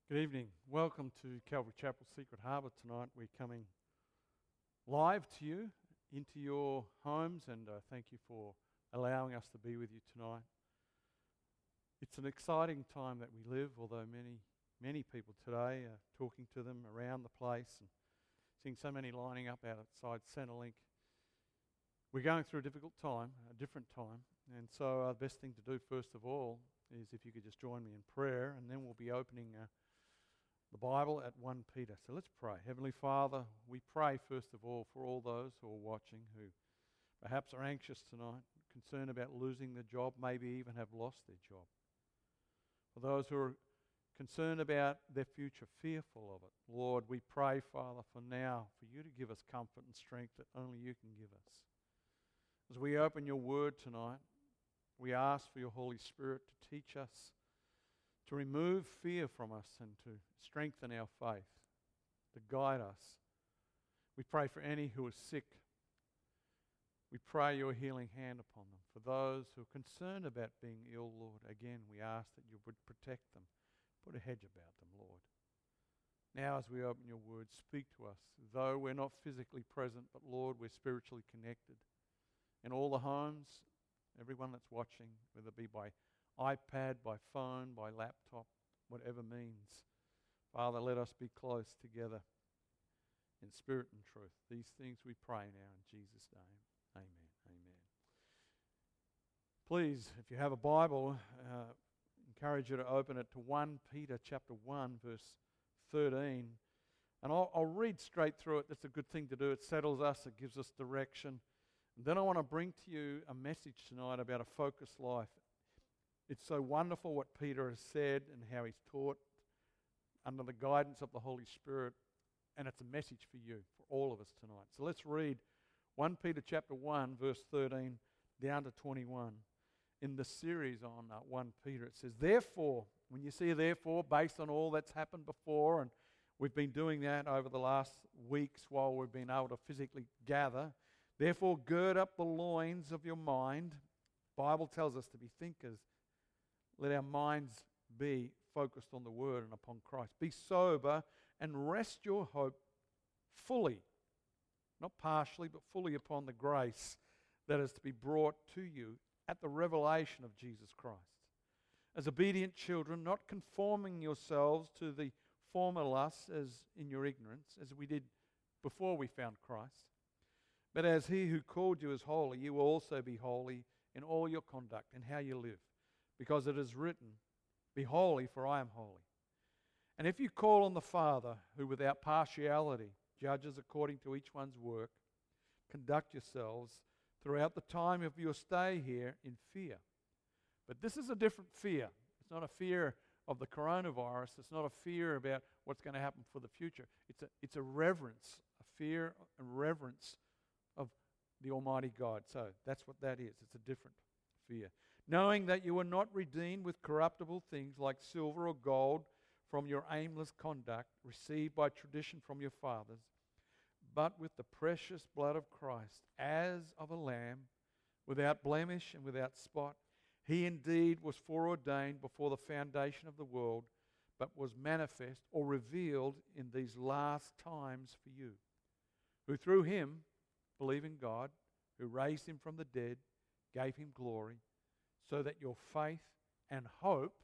Good evening. Welcome to Calvary Chapel Secret Harbour tonight. We're coming live to you, into your homes, and thank you for allowing us to be with you tonight. It's an exciting time that we live, although many people today are talking to them around the place and seeing so many lining up outside Centrelink. We're going through a difficult time, a different time, and so the best thing to do first of all is if you could just join me in prayer, and then we'll be opening the Bible at 1 Peter. So let's pray. Heavenly Father, we pray first of all for all those who are watching who perhaps are anxious tonight, concerned about losing their job, maybe even have lost their job. For those who are concerned about their future, fearful of it, Lord, we pray, Father, for now, for you to give us comfort and strength that only you can give us. As we open your word tonight, we ask for your Holy Spirit to teach us, to remove fear from us and to strengthen our faith, to guide us. We pray for any who are sick. We pray your healing hand upon them. For those who are concerned about being ill, Lord, again, we ask that you would protect them. Put a hedge about them, Lord. Now as we open your word, speak to us. Though we're not physically present, but Lord, we're spiritually connected. In all the homes, everyone that's watching, whether it be by iPad, by phone, by laptop, whatever means. Father, let us be close together in spirit and truth. These things we pray now in Jesus' name. Amen. Amen. Please, if you have a Bible, encourage you to open it to 1 Peter chapter 1, verse 13. And I'll read straight through it. That's a good thing to do. It settles us. It gives us direction. And then I want to bring to you a message tonight about a focused life. It's so wonderful what Peter has said and how he's taught under the guidance of the Holy Spirit, and it's a message for you, for all of us tonight. So let's read 1 Peter chapter 1, verse 13 down to 21. In the series on 1 Peter, it says, therefore, when you see therefore, based on all that's happened before, and we've been doing that over the last weeks while we've been able to physically gather, therefore gird up the loins of your mind. The Bible tells us to be thinkers. Let our minds be focused on the Word and upon Christ. Be sober and rest your hope fully, not partially, but fully upon the grace that is to be brought to you at the revelation of Jesus Christ. As obedient children, not conforming yourselves to the former lusts as in your ignorance, as we did before we found Christ, but as He who called you is holy, you will also be holy in all your conduct and how you live. Because it is written, be holy, for I am holy. And if you call on the Father, who without partiality judges according to each one's work, conduct yourselves throughout the time of your stay here in fear. But this is a different fear. It's not a fear of the coronavirus. It's not a fear about what's going to happen for the future. It's a reverence, a fear and reverence of the Almighty God. So that's what that is. It's a different fear. Knowing that you were not redeemed with corruptible things like silver or gold from your aimless conduct received by tradition from your fathers, but with the precious blood of Christ, as of a lamb, without blemish and without spot. He indeed was foreordained before the foundation of the world, but was manifest or revealed in these last times for you, who through Him believe in God, who raised Him from the dead, gave Him glory, so that your faith and hope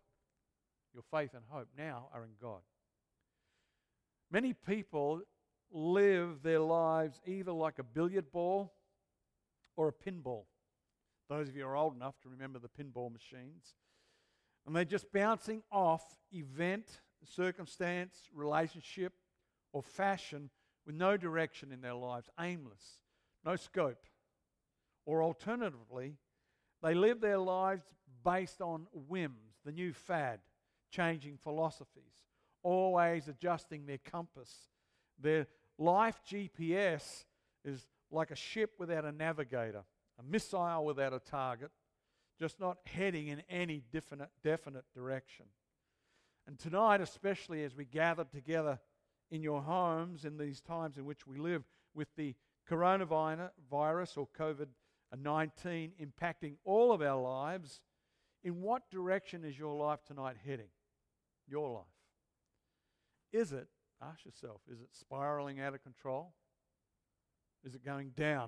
now are in God. Many people live their lives either like a billiard ball or a pinball. Those of you who are old enough to remember the pinball machines. And they're just bouncing off event, circumstance, relationship, or fashion with no direction in their lives, aimless, no scope. Or alternatively, they live their lives based on whims, the new fad, changing philosophies, always adjusting their compass. Their life GPS is like a ship without a navigator, a missile without a target, just not heading in any definite direction. And tonight, especially as we gather together in your homes in these times in which we live with the coronavirus or COVID-19 impacting all of our lives, in what direction is your life tonight heading? Your life. is it, ask yourself, is it spiraling out of control? Is it going down?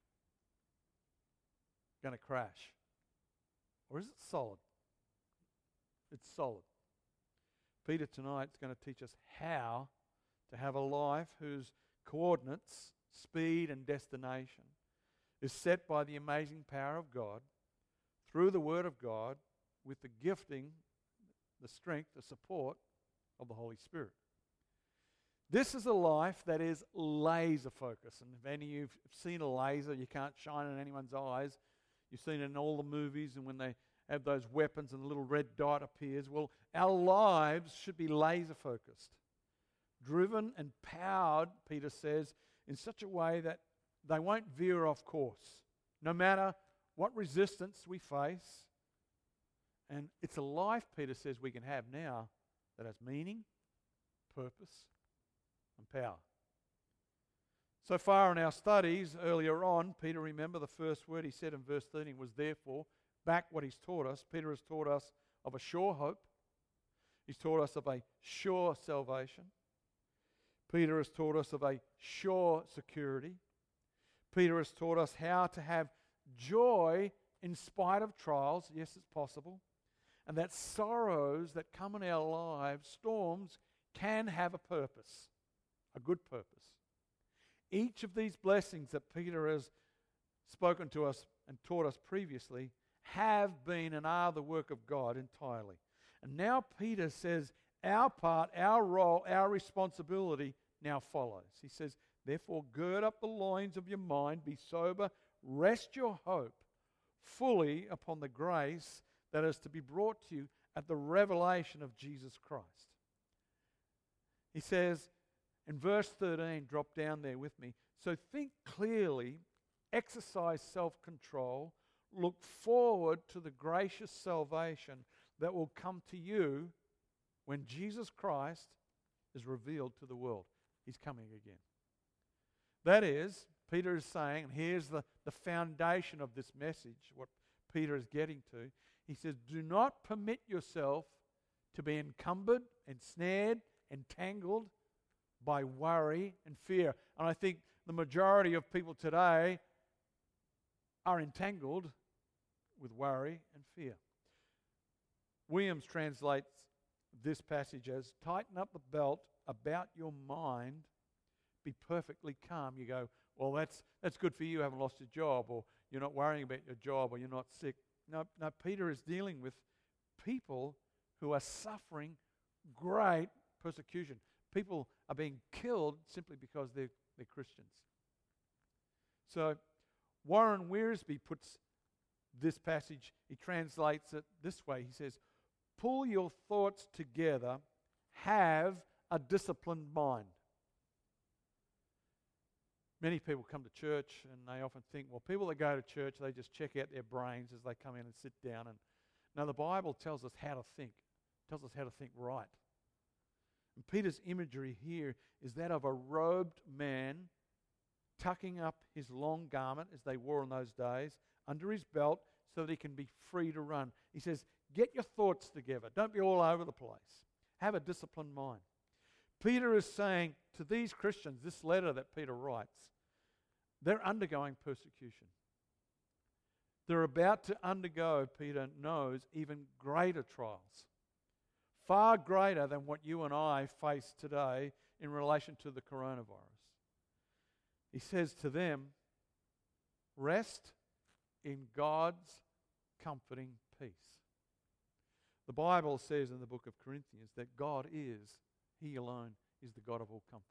Going to crash? Or is it solid? It's solid. Peter tonight is going to teach us how to have a life whose coordinates, speed and destination is set by the amazing power of God through the Word of God with the gifting, the strength, the support of the Holy Spirit. This is a life that is laser focused. And if any of you have seen a laser, you can't shine in anyone's eyes. You've seen it in all the movies, and when they have those weapons and the little red dot appears. Well, our lives should be laser focused, driven and powered, Peter says, in such a way that they won't veer off course, no matter what resistance we face. And it's a life, Peter says, we can have now that has meaning, purpose, and power. So far in our studies earlier on, Peter, remember the first word he said in verse 13 was therefore. Back what he's taught us. Peter has taught us of a sure hope. He's taught us of a sure salvation. Peter has taught us of a sure security. Peter has taught us how to have joy in spite of trials. Yes, it's possible. And that sorrows that come in our lives, storms, can have a purpose, a good purpose. Each of these blessings that Peter has spoken to us and taught us previously have been and are the work of God entirely. And now Peter says our part, our role, our responsibility now follows. He says, therefore gird up the loins of your mind, be sober, rest your hope fully upon the grace that is to be brought to you at the revelation of Jesus Christ. He says in verse 13, drop down there with me, so think clearly, exercise self-control, look forward to the gracious salvation that will come to you when Jesus Christ is revealed to the world. He's coming again. That is, Peter is saying, and here's the foundation of this message, what Peter is getting to. He says, do not permit yourself to be encumbered, ensnared, entangled by worry and fear. And I think the majority of people today are entangled with worry and fear. Williams translates this passage as, tighten up the belt about your mind, be perfectly calm. You go, well, that's good for you, haven't lost your job, or you're not worrying about your job, or you're not sick. No, Peter is dealing with people who are suffering great persecution. People are being killed simply because they're Christians. So Warren Wiersbe puts this passage, he translates it this way. He says, pull your thoughts together, have a disciplined mind. Many people come to church and they often think, well, people that go to church, they just check out their brains as they come in and sit down. And now the Bible tells us how to think. It tells us how to think right. And Peter's imagery here is that of a robed man tucking up his long garment, as they wore in those days, under his belt so that he can be free to run. He says, get your thoughts together. Don't be all over the place. Have a disciplined mind. Peter is saying to these Christians, this letter that Peter writes, they're undergoing persecution. They're about to undergo, Peter knows, even greater trials. Far greater than what you and I face today in relation to the coronavirus. He says to them, rest in God's comforting peace. The Bible says in the book of Corinthians that God is, He alone is the God of all comfort.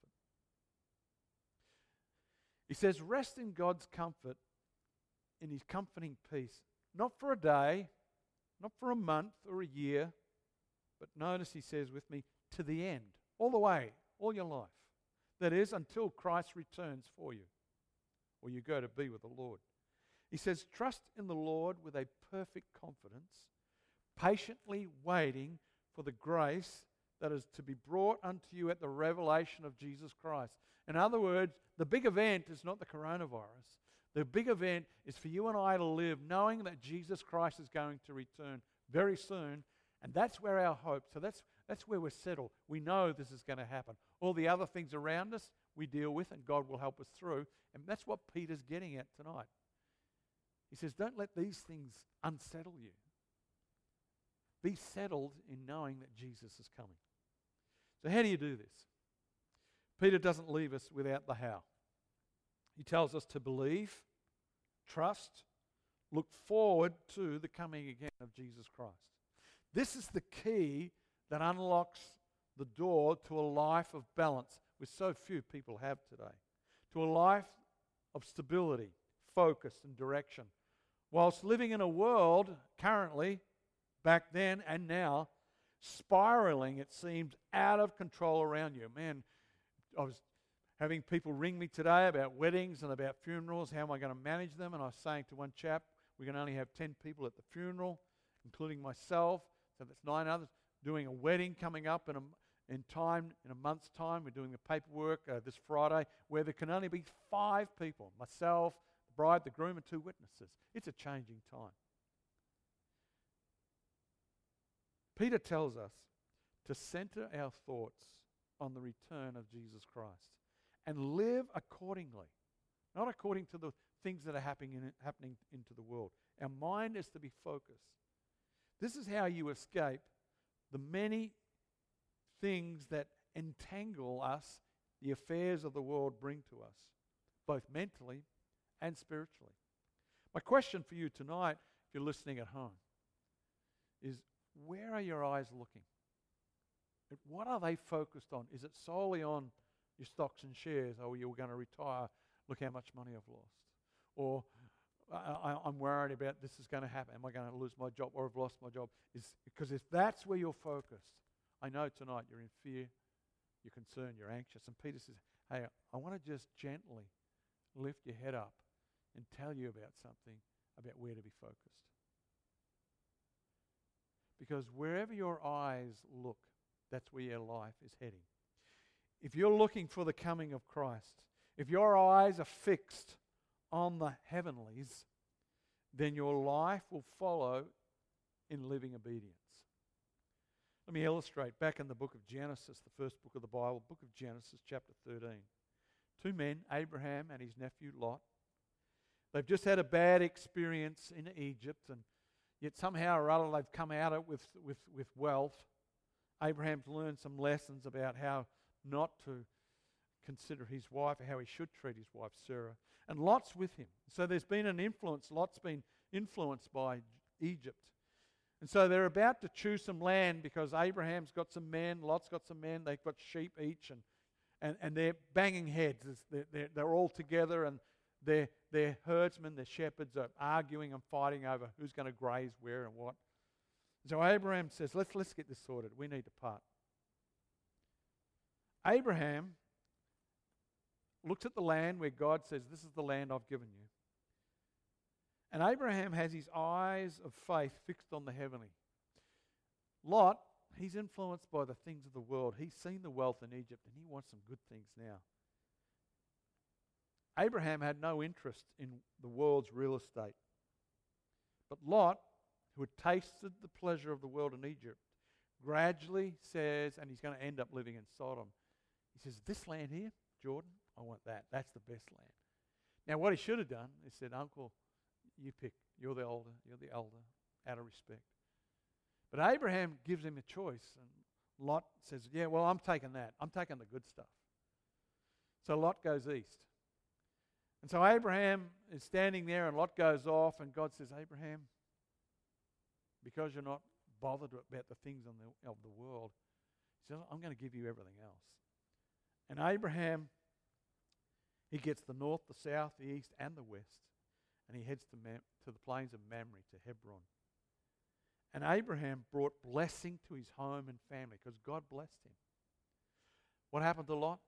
He says, rest in God's comfort, in His comforting peace, not for a day, not for a month or a year, but notice he says with me, to the end, all the way, all your life. That is, until Christ returns for you, or you go to be with the Lord. He says, trust in the Lord with a perfect confidence, patiently waiting for the grace that is to be brought unto you at the revelation of Jesus Christ. In other words, the big event is not the coronavirus. The big event is for you and I to live knowing that Jesus Christ is going to return very soon, and that's where our hope. So that's That's where we're settled. We know this is going to happen. All the other things around us, we deal with, and God will help us through. And that's what Peter's getting at tonight. He says, don't let these things unsettle you. Be settled in knowing that Jesus is coming. So how do you do this? Peter doesn't leave us without the how. He tells us to believe, trust, look forward to the coming again of Jesus Christ. This is the key that unlocks the door to a life of balance, which so few people have today. To a life of stability, focus, and direction. Whilst living in a world currently, back then and now, spiraling, it seems, out of control around you. Man, I was having people ring me today about weddings and about funerals. How am I going to manage them? And I was saying to one chap, we can only have 10 people at the funeral, including myself. So that's 9 others. Doing a wedding coming up in a month's time. We're doing the paperwork this Friday, where there can only be 5 people. Myself, the bride, the groom, and 2 witnesses. It's a changing time. Peter tells us to center our thoughts on the return of Jesus Christ and live accordingly, not according to the things that are happening into the world. Our mind is to be focused. This is how you escape the many things that entangle us, the affairs of the world bring to us, both mentally and spiritually. My question for you tonight, if you're listening at home, is where are your eyes looking? What are they focused on? Is it solely on your stocks and shares? Oh, you're going to retire. Look how much money I've lost. Or I'm worried about this is going to happen. Am I going to lose my job or have lost my job? Because if that's where you're focused, I know tonight you're in fear, you're concerned, you're anxious. And Peter says, hey, I want to just gently lift your head up and tell you about something, about where to be focused. Because wherever your eyes look, that's where your life is heading. If you're looking for the coming of Christ, if your eyes are fixed on the heavenlies, then your life will follow in living obedience. Let me illustrate. Back in the book of Genesis, the first book of the Bible, book of Genesis, chapter 13. 2 men, Abraham and his nephew Lot. They've just had a bad experience in Egypt, and yet somehow or other they've come out of it with wealth. Abraham's learned some lessons about how not to consider his wife, or how he should treat his wife Sarah. And Lot's with him. So there's been an influence. Lot's been influenced by Egypt. And so they're about to choose some land because Abraham's got some men, Lot's got some men, they've got sheep each, and they're banging heads. They're all together, and their herdsmen, their shepherds are arguing and fighting over who's going to graze where and what. So Abraham says, let's get this sorted. We need to part. Abraham looks at the land where God says, this is the land I've given you. And Abraham has his eyes of faith fixed on the heavenly. Lot, he's influenced by the things of the world. He's seen the wealth in Egypt, and he wants some good things now. Abraham had no interest in the world's real estate. But Lot, who had tasted the pleasure of the world in Egypt, gradually says, and he's going to end up living in Sodom, he says, this land here, Jordan, I want that. That's the best land. Now, what he should have done is said, Uncle, you pick. You're the elder, out of respect. But Abraham gives him a choice, and Lot says, yeah, well, I'm taking that. I'm taking the good stuff. So Lot goes east. And so Abraham is standing there, and Lot goes off, and God says, Abraham, because you're not bothered about the things of the world, he says, I'm going to give you everything else. And Abraham, he gets the north, the south, the east, and the west, and he heads to the plains of Mamre, to Hebron. And Abraham brought blessing to his home and family because God blessed him. What happened to Lot?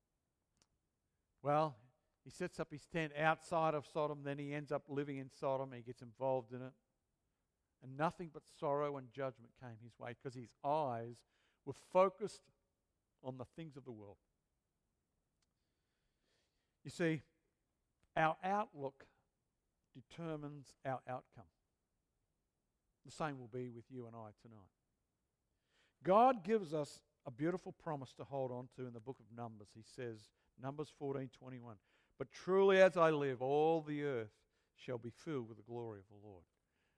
Well, he sets up his tent outside of Sodom, then he ends up living in Sodom, he gets involved in it. And nothing but sorrow and judgment came his way because his eyes were focused on the things of the world. You see, our outlook determines our outcome. The same will be with you and I tonight. God gives us a beautiful promise to hold on to in the book of Numbers. He says, Numbers 14:21, but truly as I live, all the earth shall be filled with the glory of the Lord.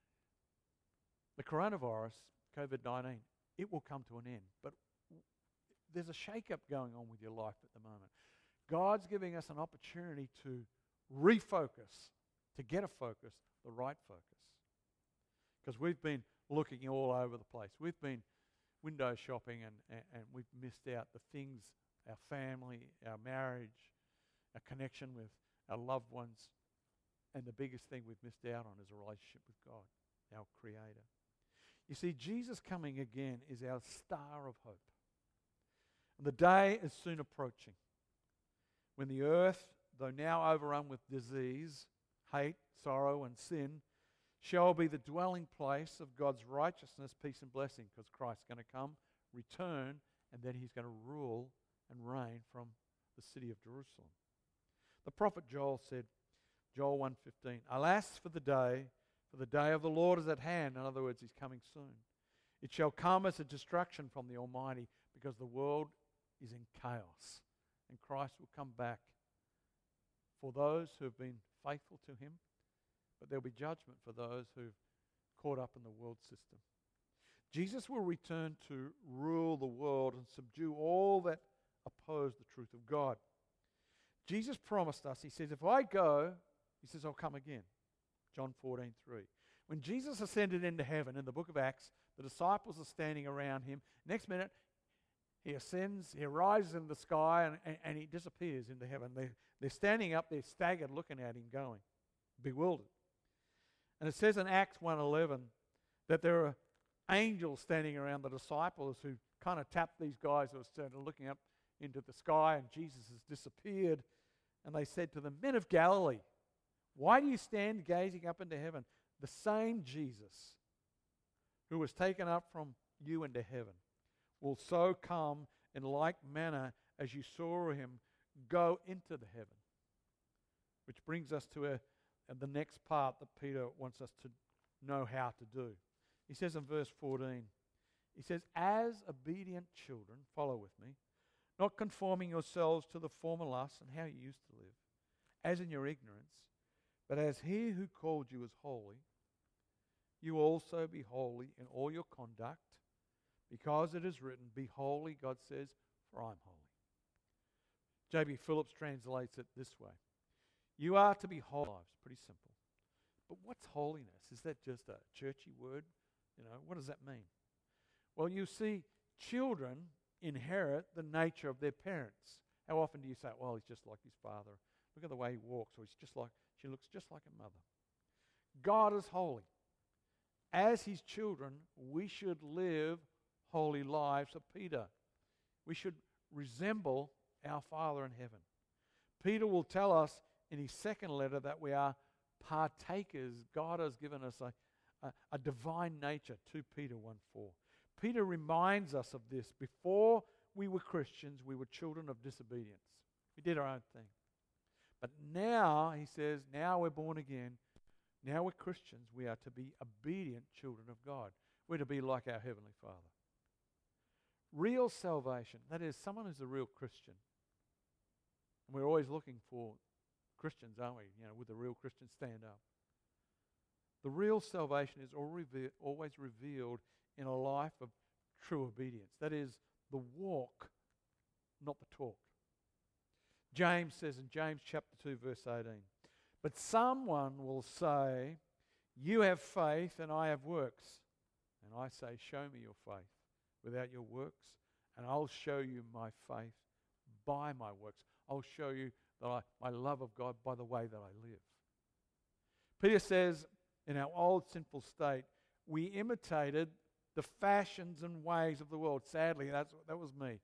The coronavirus, COVID-19, it will come to an end, but there's a shake-up going on with your life at the moment. God's giving us an opportunity to refocus, to get a focus, the right focus. Because we've been looking all over the place. We've been window shopping and we've missed out the things, our family, our marriage, our connection with our loved ones. And the biggest thing we've missed out on is a relationship with God, our Creator. You see, Jesus coming again is our star of hope. And the day is soon approaching when the earth, though now overrun with disease, hate, sorrow, and sin, shall be the dwelling place of God's righteousness, peace, and blessing, because Christ's going to come, return, and then he's going to rule and reign from the city of Jerusalem. The prophet Joel said, Joel 1:15, alas for the day of the Lord is at hand. In other words, he's coming soon. It shall come as a destruction from the Almighty, because the world is in chaos, and Christ will come back for those who have been faithful to him, but there'll be judgment for those who've caught up in the world system. Jesus will return to rule the world and subdue all that oppose the truth of God. Jesus promised us, he says, if I go, he says, I'll come again. John 14:3. When Jesus ascended into heaven in the book of Acts, the disciples are standing around him. Next minute, he ascends, he rises in the sky, and he disappears into heaven. They're standing up, they're staggered, looking at him going, bewildered. And it says in Acts 1:11 that there are angels standing around the disciples who kind of tapped these guys who were standing looking up into the sky, and Jesus has disappeared. And they said to them, men of Galilee, why do you stand gazing up into heaven? The same Jesus who was taken up from you into heaven will so come in like manner as you saw him go into the heaven. Which brings us to the next part that Peter wants us to know how to do. He says in verse 14, he says, as obedient children, follow with me, not conforming yourselves to the former lusts and how you used to live, as in your ignorance, but as he who called you is holy, you also be holy in all your conduct, because it is written, be holy, God says, for I'm holy. J.B. Phillips translates it this way. You are to be holy. Pretty simple. But what's holiness? Is that just a churchy word? What does that mean? Well, you see, children inherit the nature of their parents. How often do you say, well, he's just like his father. Look at the way he walks, or she looks just like a mother. God is holy. As his children, we should live holy lives of Peter. We should resemble our Father in heaven. Peter will tell us in his second letter that we are partakers. God has given us a divine nature, 2 Peter 1:4. Peter reminds us of this. Before we were Christians, we were children of disobedience. We did our own thing. But now, he says, now we're born again. Now we're Christians. We are to be obedient children of God. We're to be like our Heavenly Father. Real salvation, that is, someone who's a real Christian. And we're always looking for Christians, aren't we? Would the real Christians stand up? The real salvation is always revealed in a life of true obedience. That is, the walk, not the talk. James says in James chapter 2, verse 18, but someone will say, you have faith and I have works. And I say, show me your faith without your works, and I'll show you my faith by my works. I'll show you my love of God by the way that I live. Peter says, in our old sinful state, we imitated the fashions and ways of the world. Sadly, that was me.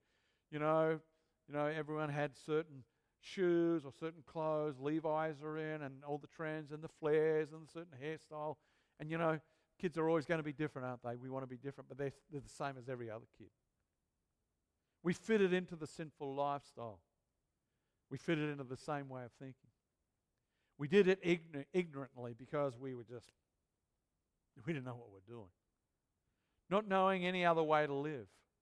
Everyone had certain shoes or certain clothes. Levi's are in, and all the trends and the flares and the certain hairstyle. And kids are always going to be different, aren't they? We want to be different, but they're the same as every other kid. We fitted into the sinful lifestyle. We fitted into the same way of thinking. We did it ignorantly because we didn't know what we're doing. Not knowing any other way to live.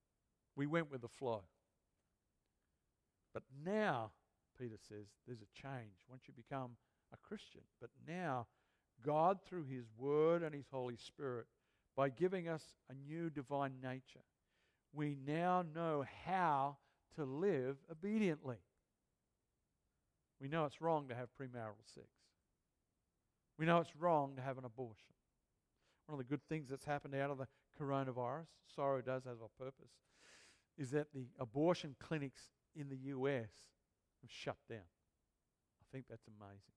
We went with the flow. But now, Peter says, there's a change once you become a Christian. But now, God, through His Word and His Holy Spirit, by giving us a new divine nature, we now know how to live obediently. We know it's wrong to have premarital sex. We know it's wrong to have an abortion. One of the good things that's happened out of the coronavirus, sorrow does have a purpose, is that the abortion clinics in the US have shut down. I think that's amazing.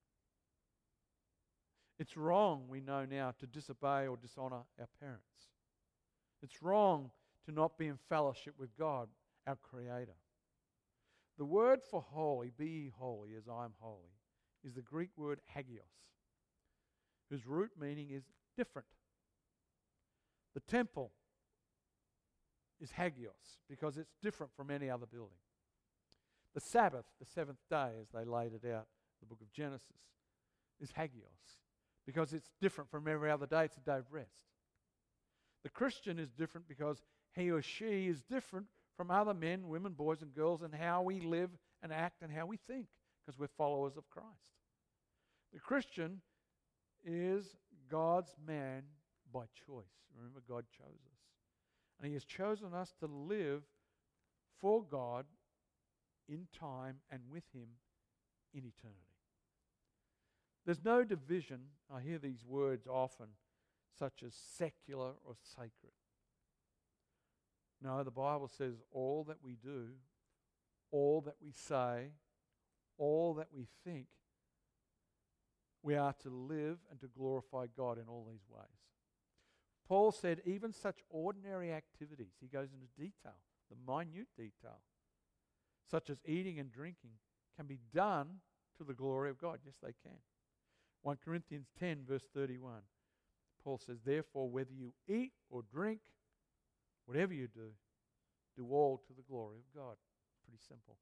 It's wrong, we know now, to disobey or dishonor our parents. It's wrong to not be in fellowship with God, our Creator. The word for holy, be ye holy as I am holy, is the Greek word hagios, whose root meaning is different. The temple is hagios because it's different from any other building. The Sabbath, the seventh day, as they laid it out in the book of Genesis, is hagios because it's different from every other day. It's a day of rest. The Christian is different because he or she is different from other men, women, boys and girls in how we live and act and how we think because we're followers of Christ. The Christian is God's man by choice. Remember, God chose us. And He has chosen us to live for God in time and with Him in eternity. There's no division. I hear these words often, such as secular or sacred. No, the Bible says all that we do, all that we say, all that we think, we are to live and to glorify God in all these ways. Paul said even such ordinary activities, he goes into detail, the minute detail, such as eating and drinking, can be done to the glory of God. Yes, they can. 1 Corinthians 10, verse 31. Paul says, therefore, whether you eat or drink, whatever you do all to the glory of God. Pretty simple.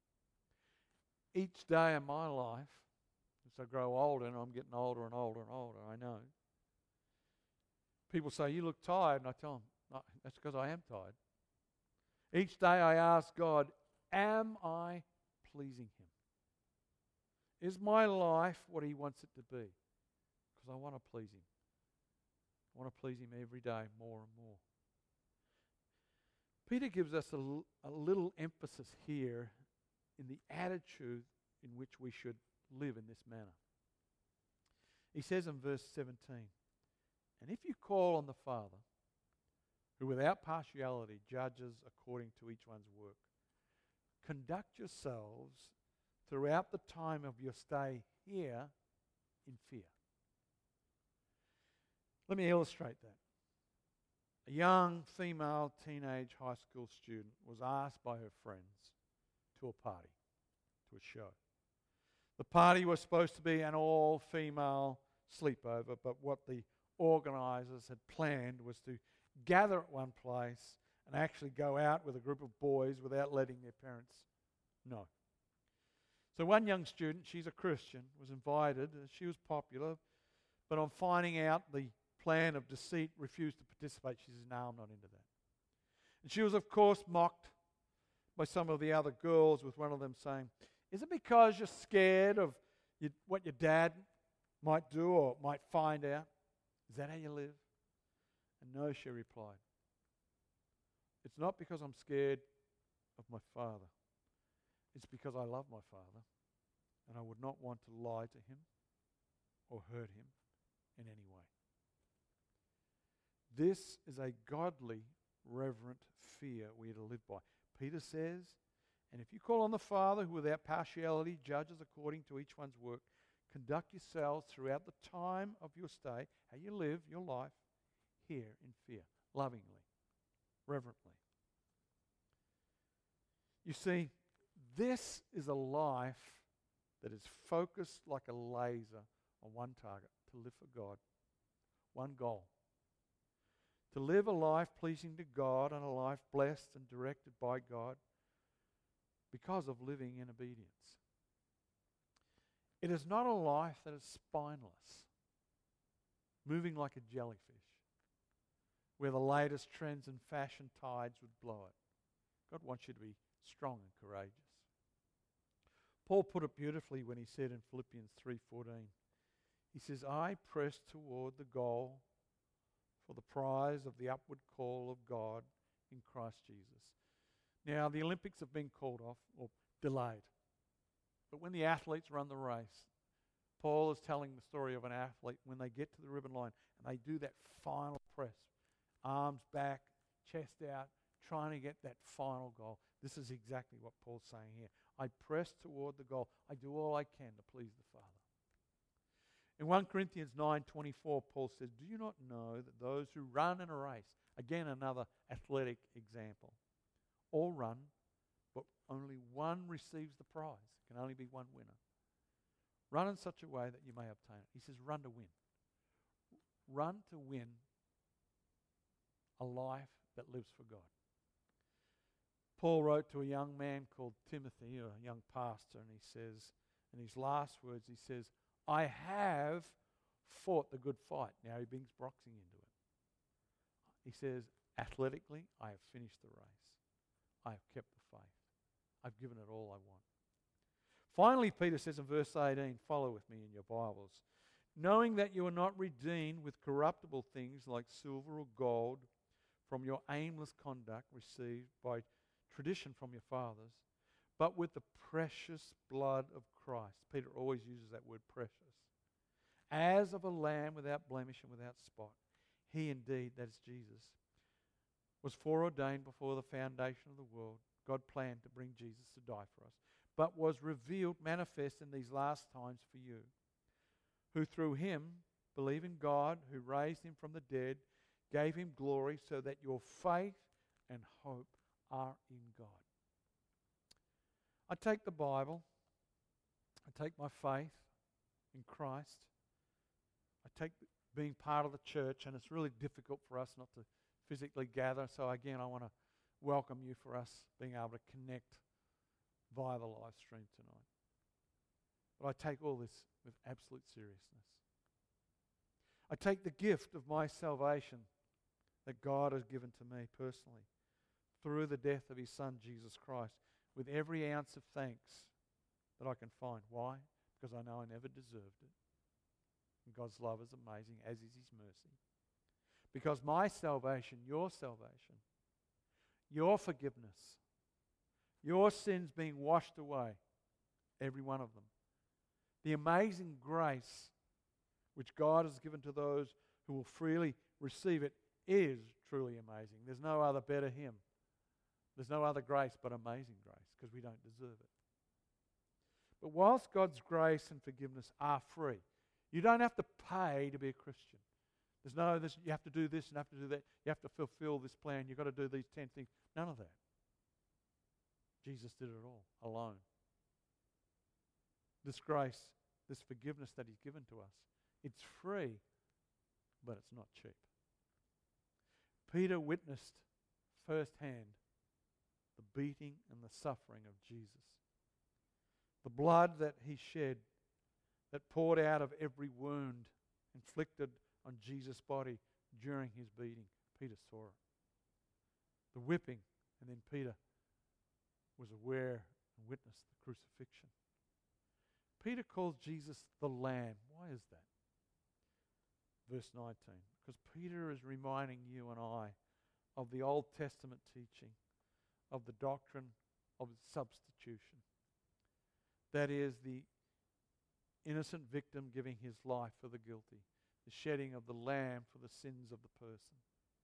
Each day in my life, as I grow older, and I'm getting older and older and older, I know, people say, you look tired, and I tell them, no, that's because I am tired. Each day I ask God, am I pleasing Him? Is my life what He wants it to be? Because I want to please Him. I want to please Him every day more and more. Peter gives us a little emphasis here in the attitude in which we should live in this manner. He says in verse 17, and if you call on the Father, who without partiality judges according to each one's work, conduct yourselves throughout the time of your stay here in fear. Let me illustrate that. A young female teenage high school student was asked by her friends to a party, to a show. The party was supposed to be an all-female sleepover, but what the organisers had planned was to gather at one place and actually go out with a group of boys without letting their parents know. So one young student, she's a Christian, was invited. She was popular, but on finding out the plan of deceit, refused to participate. She says, no, I'm not into that. And she was, of course, mocked by some of the other girls, with one of them saying, is it because you're scared of what your dad might do or might find out? Is that how you live? And no, she replied, it's not because I'm scared of my father. It's because I love my father and I would not want to lie to him or hurt him in any way. This is a godly, reverent fear we are to live by. Peter says, and if you call on the Father who without partiality judges according to each one's work, conduct yourselves throughout the time of your stay, how you live your life here in fear, lovingly, reverently. You see, this is a life that is focused like a laser on one target, to live for God, one goal. To live a life pleasing to God and a life blessed and directed by God because of living in obedience. It is not a life that is spineless, moving like a jellyfish, where the latest trends and fashion tides would blow it. God wants you to be strong and courageous. Paul put it beautifully when he said in Philippians 3:14, he says, I press toward the goal for the prize of the upward call of God in Christ Jesus. Now, the Olympics have been called off or delayed. But when the athletes run the race, Paul is telling the story of an athlete when they get to the ribbon line and they do that final press, arms back, chest out, trying to get that final goal. This is exactly what Paul's saying here. I press toward the goal. I do all I can to please the Father. In 1 Corinthians 9:24, Paul says, do you not know that those who run in a race, again another athletic example, all run, but only one receives the prize. It can only be one winner. Run in such a way that you may obtain it. He says, run to win. Run to win a life that lives for God. Paul wrote to a young man called Timothy, a young pastor, and he says, in his last words, he says, I have fought the good fight. Now he brings boxing into it. He says, athletically, I have finished the race. I have kept the faith. I've given it all I want. Finally, Peter says in verse 18, follow with me in your Bibles, knowing that you are not redeemed with corruptible things like silver or gold from your aimless conduct received by tradition from your fathers, but with the precious blood of Christ. Peter always uses that word precious. As of a lamb without blemish and without spot. He indeed, that is Jesus, was foreordained before the foundation of the world. God planned to bring Jesus to die for us, but was revealed, manifest in these last times for you, who through him believe in God, who raised him from the dead, gave him glory, so that your faith and hope are in God. I take the Bible, I take my faith in Christ, I take being part of the church, and it's really difficult for us not to physically gather, so again I want to welcome you for us being able to connect via the live stream tonight. But I take all this with absolute seriousness. I take the gift of my salvation that God has given to me personally through the death of his Son, Jesus Christ, with every ounce of thanks that I can find. Why? Because I know I never deserved it. And God's love is amazing, as is his mercy. Because my salvation, your forgiveness, your sins being washed away, every one of them. The amazing grace which God has given to those who will freely receive it is truly amazing. There's no other better hymn. There's no other grace but amazing grace, because we don't deserve it. But whilst God's grace and forgiveness are free, you don't have to pay to be a Christian. There's no, you have to do this and have to do that. You have to fulfill this plan. You've got to do these 10 things. None of that. Jesus did it all alone. This grace, this forgiveness that he's given to us, it's free, but it's not cheap. Peter witnessed firsthand the beating and the suffering of Jesus. The blood that he shed, that poured out of every wound inflicted on Jesus' body during his beating. Peter saw it. The whipping, and then Peter was aware and witnessed the crucifixion. Peter calls Jesus the Lamb. Why is that? Verse 19. Because Peter is reminding you and I of the Old Testament teaching of the doctrine of substitution. That is, the innocent victim giving his life for the guilty. The shedding of the lamb for the sins of the person.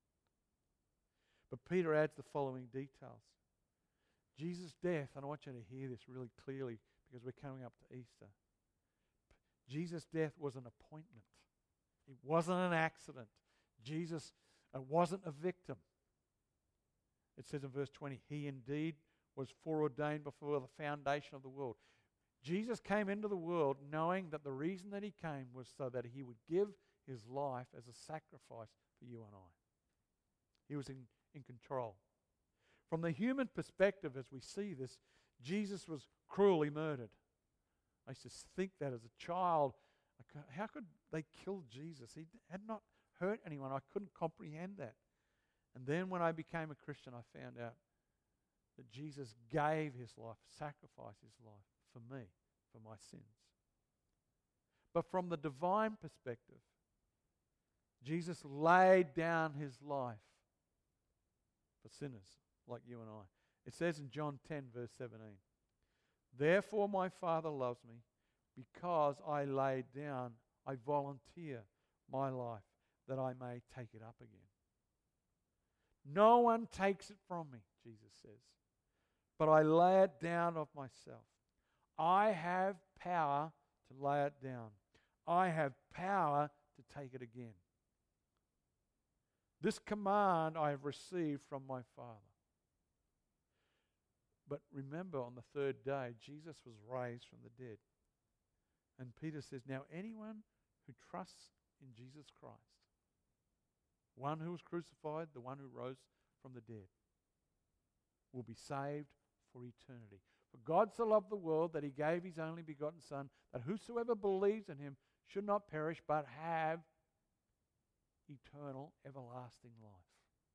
But Peter adds the following details. Jesus' death, and I want you to hear this really clearly because we're coming up to Easter. Jesus' death was an appointment. It wasn't an accident. Jesus wasn't a victim. It says in verse 20, he indeed was foreordained before the foundation of the world. Jesus came into the world knowing that the reason that he came was so that he would give his life as a sacrifice for you and I. He was in control. From the human perspective, as we see this, Jesus was cruelly murdered. I used to think that as a child. How could they kill Jesus? He had not hurt anyone. I couldn't comprehend that. And then when I became a Christian, I found out that Jesus gave his life, sacrificed his life for me, for my sins. But from the divine perspective, Jesus laid down his life for sinners like you and I. It says in John 10, verse 17, "Therefore my Father loves me, because I laid down, I volunteer my life, that I may take it up again. No one takes it from me," Jesus says, "but I lay it down of myself. I have power to lay it down. I have power to take it again. This command I have received from my Father." But remember, on the third day, Jesus was raised from the dead. And Peter says, now anyone who trusts in Jesus Christ, one who was crucified, the one who rose from the dead, will be saved for eternity. For God so loved the world that he gave his only begotten Son, that whosoever believes in him should not perish, but have eternal, everlasting life.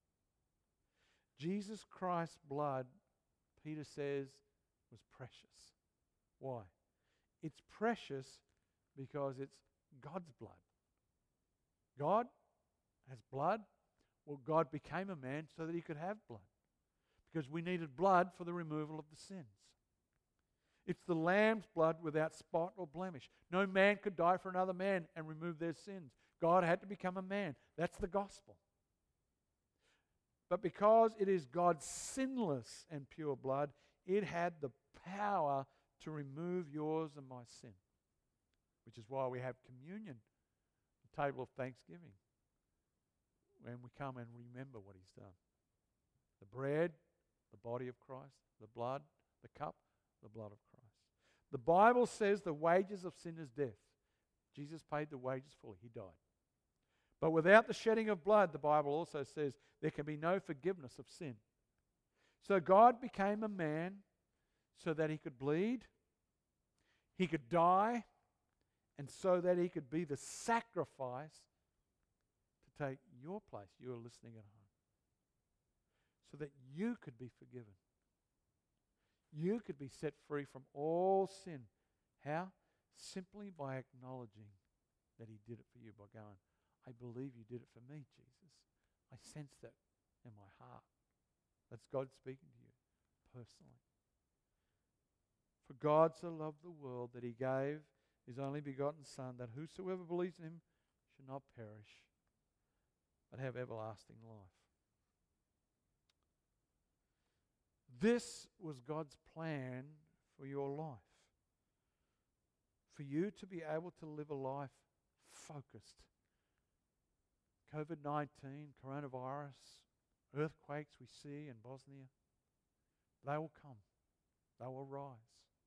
Jesus Christ's blood, Peter says, was precious. Why? It's precious because it's God's blood. God has blood. Well, God became a man so that he could have blood, because we needed blood for the removal of the sins. It's the Lamb's blood without spot or blemish. No man could die for another man and remove their sins. God had to become a man. That's the gospel. But because it is God's sinless and pure blood, it had the power to remove yours and my sin, which is why we have communion, the table of thanksgiving, when we come and remember what he's done. The bread, the body of Christ; the blood, the cup, the blood of Christ. The Bible says the wages of sin is death. Jesus paid the wages fully. He died. But without the shedding of blood, the Bible also says, there can be no forgiveness of sin. So God became a man so that he could bleed, he could die, and so that he could be the sacrifice to take your place. You are listening at home. So that you could be forgiven. You could be set free from all sin. How? Simply by acknowledging that he did it for you, by going, I believe you did it for me, Jesus. I sense that in my heart. That's God speaking to you personally. For God so loved the world that he gave his only begotten Son, that whosoever believes in him should not perish, but have everlasting life. This was God's plan for your life. For you to be able to live a life focused. COVID-19, coronavirus, earthquakes we see in Bosnia, they will come. They will rise.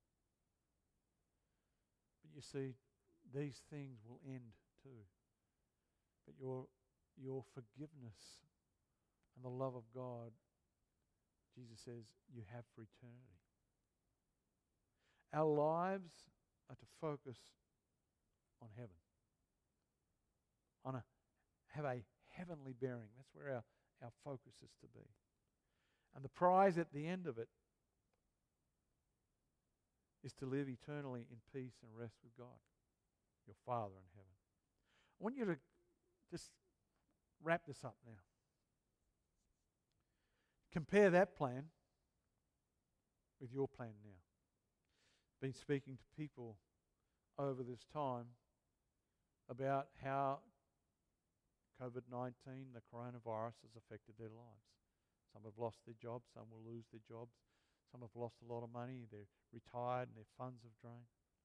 But you see, these things will end too. But your forgiveness and the love of God, Jesus says, you have for eternity. Our lives are to focus on heaven. Have a heavenly bearing. That's where our focus is to be. And the prize at the end of it is to live eternally in peace and rest with God, your Father in heaven. I want you to just wrap this up now. Compare that plan with your plan now. Been speaking to people over this time about how COVID-19, the coronavirus, has affected their lives. Some have lost their jobs, some will lose their jobs, some have lost a lot of money, they're retired and their funds have drained.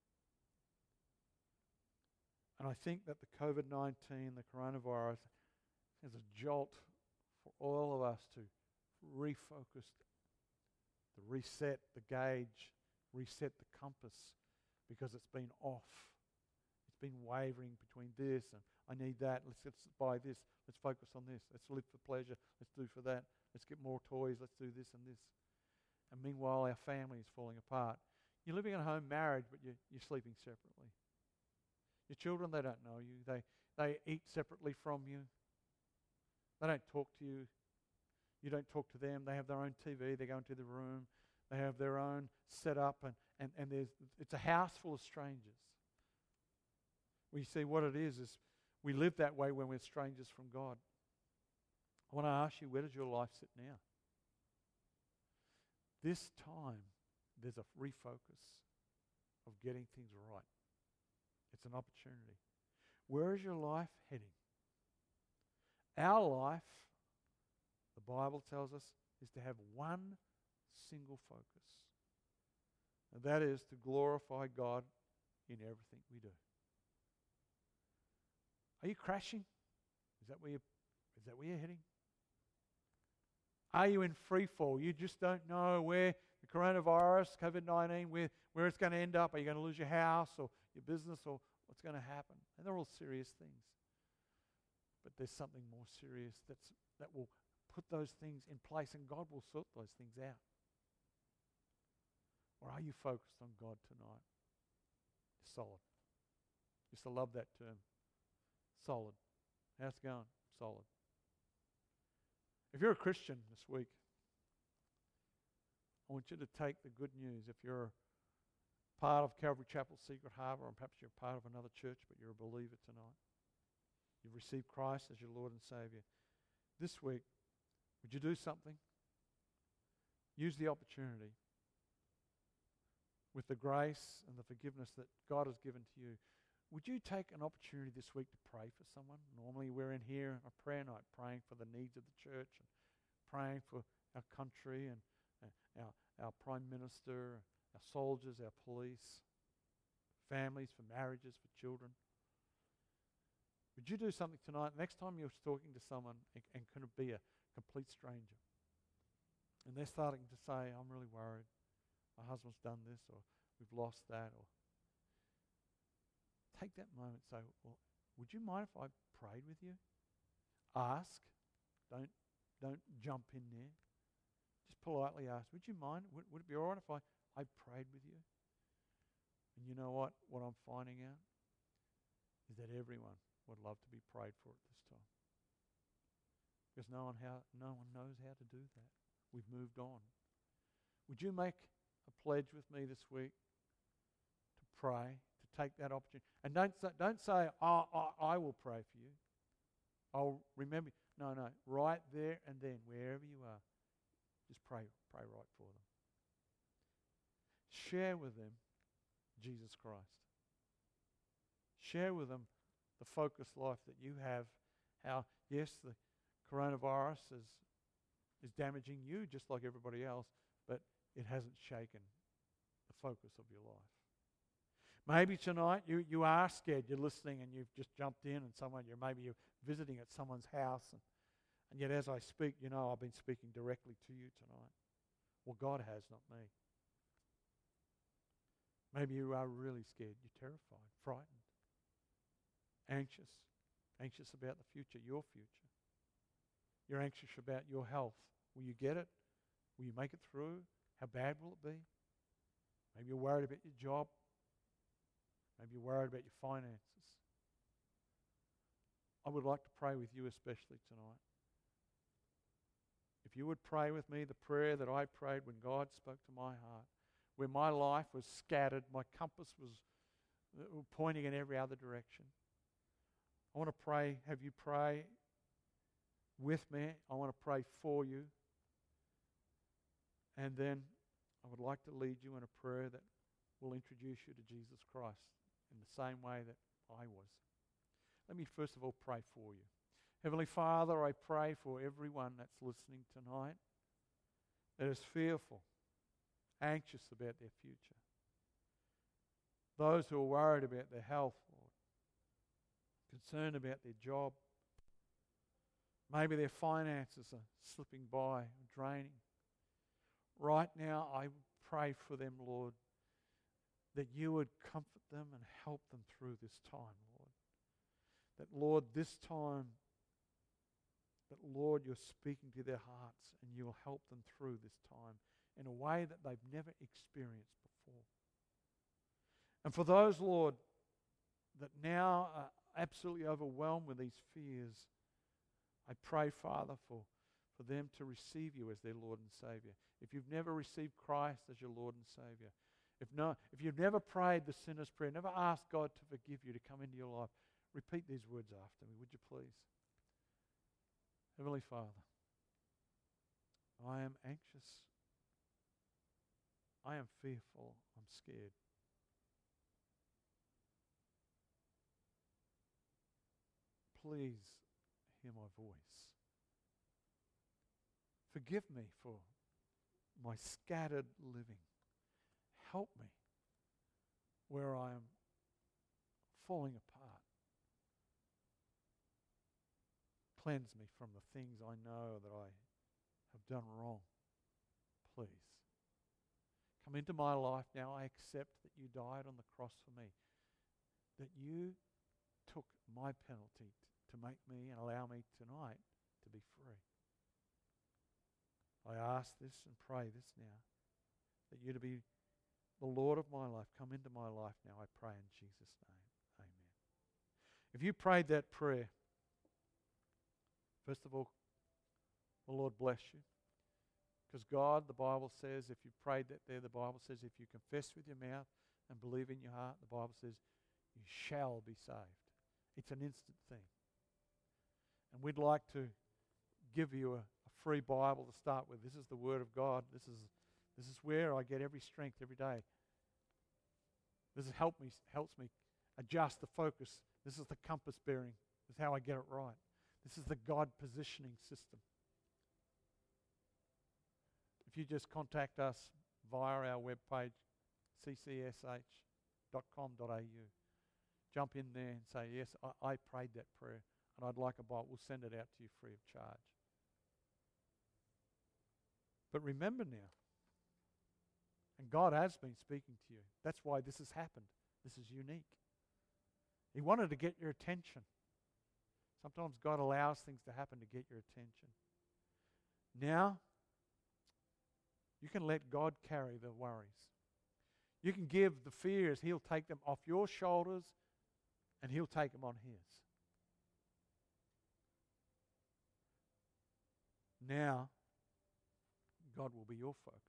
And I think that the COVID-19, the coronavirus, is a jolt for all of us to refocus, to reset the gauge, reset the compass, because it's been off. It's been wavering between this and I need that. Let's buy this. Let's focus on this. Let's live for pleasure. Let's do for that. Let's get more toys. Let's do this and this. And meanwhile, our family is falling apart. You're living at home married, but you're sleeping separately. Your children, they don't know you. They eat separately from you. They don't talk to you. You don't talk to them. They have their own TV. They go into the room. They have their own setup, and it's a house full of strangers. We see what it is we live that way when we're strangers from God. I want to ask you, where does your life sit now? This time, there's a refocus of getting things right. It's an opportunity. Where is your life heading? Our life, the Bible tells us, is to have one single focus. And that is to glorify God in everything we do. Are you crashing? Is that where you're heading? Are you in free fall? You just don't know where the coronavirus, COVID-19, where it's going to end up. Are you going to lose your house or your business or what's going to happen? And they're all serious things. But there's something more serious that will put those things in place, and God will sort those things out. Or are you focused on God tonight? Solid. Used to love that term. Solid. How's it going? Solid. If you're a Christian this week, I want you to take the good news. If you're part of Calvary Chapel Secret Harbour, or perhaps you're part of another church, but you're a believer tonight, you've received Christ as your Lord and Saviour, this week, would you do something? Use the opportunity with the grace and the forgiveness that God has given to you. Would you take an opportunity this week to pray for someone? Normally we're in here on a prayer night praying for the needs of the church and praying for our country and our Prime Minister, our soldiers, our police, families, for marriages, for children. Would you do something tonight? Next time you're talking to someone, and could it be a complete stranger, and they're starting to say, I'm really worried, my husband's done this, or we've lost that, or take that moment and say, well, would you mind if I prayed with you? Ask. Don't jump in there. Just politely ask, would you mind? Would it be all right if I prayed with you? And you know what? What I'm finding out is that everyone would love to be prayed for at this time. Because no one knows how to do that. We've moved on. Would you make a pledge with me this week to pray, to take that opportunity? And don't say, I will pray for you. I'll remember. No, right there and then, wherever you are, just pray right for them. Share with them Jesus Christ. Share with them the focused life that you have. How, yes, the coronavirus is damaging you just like everybody else, but it hasn't shaken the focus of your life. Maybe tonight you are scared. You're listening and you've just jumped in, and maybe you're visiting at someone's house, and yet as I speak, you know I've been speaking directly to you tonight. Well, God has, not me. Maybe you are really scared. You're terrified, frightened, anxious about the future, your future. You're anxious about your health. Will you get it? Will you make it through? How bad will it be? Maybe you're worried about your job. Maybe you're worried about your finances. I would like to pray with you especially tonight. If you would pray with me the prayer that I prayed when God spoke to my heart, where my life was scattered, my compass was pointing in every other direction. I want to pray, have you pray with me. I want to pray for you. And then I would like to lead you in a prayer that will introduce you to Jesus Christ in the same way that I was. Let me first of all pray for you. Heavenly Father, I pray for everyone that's listening tonight that is fearful, anxious about their future. Those who are worried about their health, Lord, concerned about their job. Maybe their finances are slipping by, draining. Right now, I pray for them, Lord, that you would comfort them and help them through this time, Lord. That, Lord, this time, that, Lord, you're speaking to their hearts and you'll help them through this time in a way that they've never experienced before. And for those, Lord, that now are absolutely overwhelmed with these fears, I pray, Father, for for them to receive you as their Lord and Savior. If you've never received Christ as your Lord and Savior, if you've never prayed the sinner's prayer, never asked God to forgive you, to come into your life, repeat these words after me, would you please? Heavenly Father, I am anxious. I am fearful. I'm scared. Please hear my voice. Forgive me for my scattered living. Help me where I am falling apart. Cleanse me from the things I know that I have done wrong. Please. Come into my life now. I accept that you died on the cross for me, that you took my penalty to make me and allow me tonight to be free. I ask this and pray this now, that you to be the Lord of my life. Come into my life now, I pray in Jesus' name. Amen. If you prayed that prayer, first of all, the Lord bless you. Because God, the Bible says, if you prayed that there, the Bible says, if you confess with your mouth and believe in your heart, the Bible says, you shall be saved. It's an instant thing. And we'd like to give you a free Bible to start with. This is the Word of God. This is where I get every strength every day. This helps me adjust the focus. This is the compass bearing. This is how I get it right. This is the God positioning system. If you just contact us via our webpage, ccsh.com.au, jump in there and say, yes, I prayed that prayer and I'd like a Bible. We'll send it out to you free of charge. But remember now, and God has been speaking to you. That's why this has happened. This is unique. He wanted to get your attention. Sometimes God allows things to happen to get your attention. Now, you can let God carry the worries. You can give the fears. He'll take them off your shoulders and He'll take them on His. Now, God will be your focus.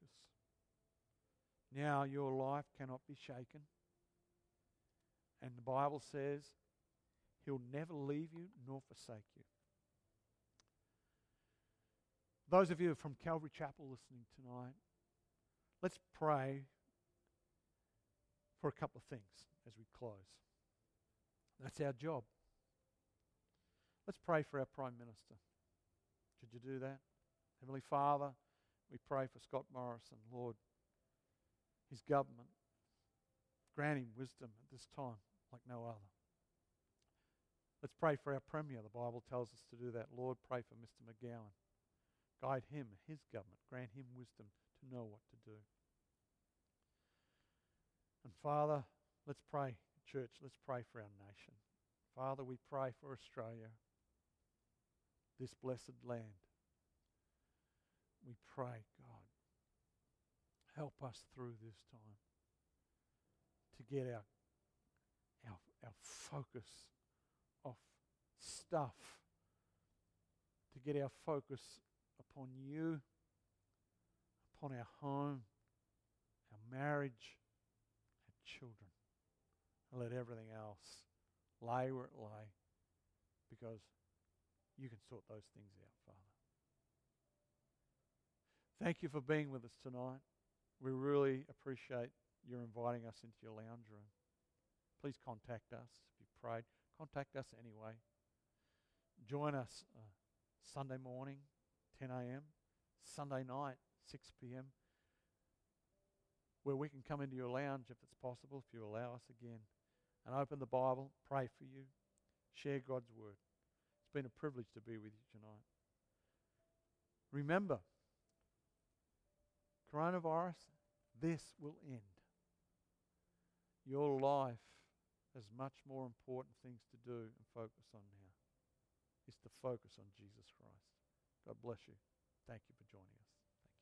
Now your life cannot be shaken. And the Bible says He'll never leave you nor forsake you. Those of you from Calvary Chapel listening tonight, let's pray for a couple of things as we close. That's our job. Let's pray for our Prime Minister. Could you do that? Heavenly Father, we pray for Scott Morrison, Lord, his government. Grant him wisdom at this time like no other. Let's pray for our Premier. The Bible tells us to do that. Lord, pray for Mr. McGowan. Guide him, his government. Grant him wisdom to know what to do. And Father, let's pray, church, let's pray for our nation. Father, we pray for Australia, this blessed land. We pray, God, help us through this time to get our focus off stuff, to get our focus upon you, upon our home, our marriage, our children, and let everything else lay where it lay, because you can sort those things out, Father. Thank you for being with us tonight. We really appreciate your inviting us into your lounge room. Please contact us if you prayed. Contact us anyway. Join us Sunday morning, 10 a.m., Sunday night, 6 p.m., where we can come into your lounge if it's possible, if you allow us again, and open the Bible, pray for you, share God's word. It's been a privilege to be with you tonight. Remember, coronavirus, this will end. Your life has much more important things to do and focus on now. Is to focus on Jesus Christ. God bless you. Thank you for joining us.